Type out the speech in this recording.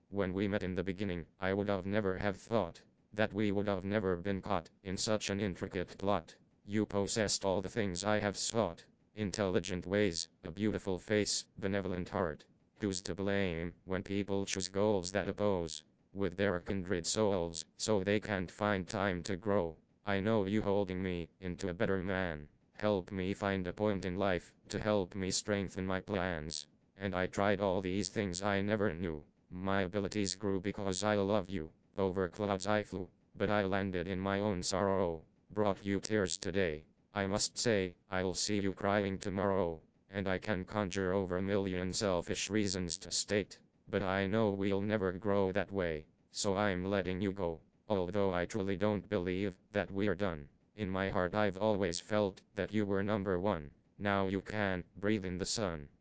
When we met in the beginning, I would have never have thought that we would have never been caught in such an intricate plot. You possessed all the things I have sought: intelligent ways, a beautiful face, benevolent heart. Who's to blame when people choose goals that oppose with their kindred souls, so they can't find time to grow? I know you holding me into a better man. Help me find a point in life to help me strengthen my plans. And I tried all these things I never knew. My abilities grew because I loved you. Over clouds I flew, but I landed in my own sorrow. Brought you tears today. I must say, I'll see you crying tomorrow. And I can conjure over a million selfish reasons to state, but I know we'll never grow that way, so I'm letting you go. Although I truly don't believe that we're done. In my heart I've always felt that you were number one. Now you can breathe in the sun.